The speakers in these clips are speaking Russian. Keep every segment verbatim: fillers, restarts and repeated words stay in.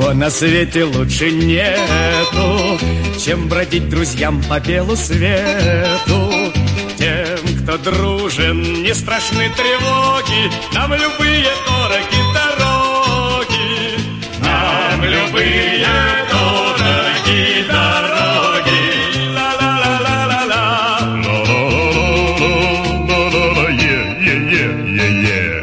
Ничего на свете лучше нету, чем бродить друзьям по белу свету. Тем, кто дружен, не страшны тревоги, нам любые дороги дороги, нам любые дороги дороги. Ла-ла-ла-ла-ла-ла, ла-ла-ла-ла-ла-ла-ла, е-е-е-е-е.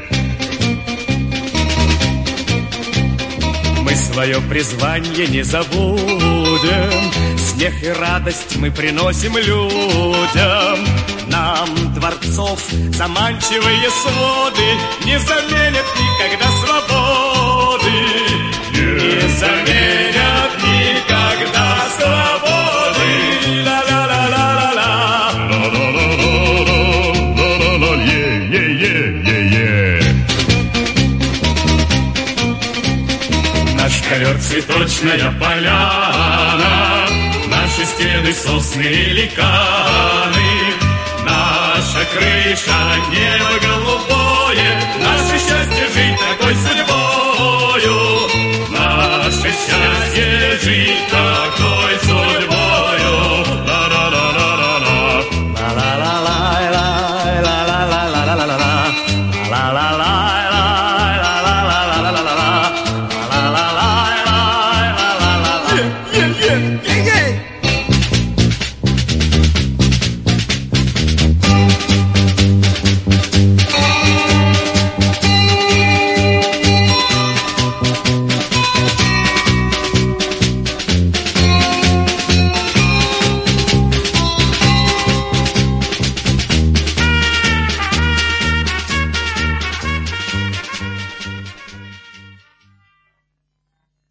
Мы свое призвание не забудем, смех и радость мы приносим людям. Нам дворцов заманчивые своды не заменят никогда свободы, не заменят никогда свободы. Ла-ла-ла-ла-ла-ла, ла-ла-ла-ла-ла-ла-ла, е-е-е-е-е. Наш ковер цветочная поляна, наши стены сосны и ликаны, наша крыша небо голубое, наше счастье жить такой судьбою, наше счастье жить такой судьбою. Ла-ла-ла-ла-ла-ла, ла-ла-ла-ла-ла-ла-ла-ла-ла-ла-ла-ла-ла.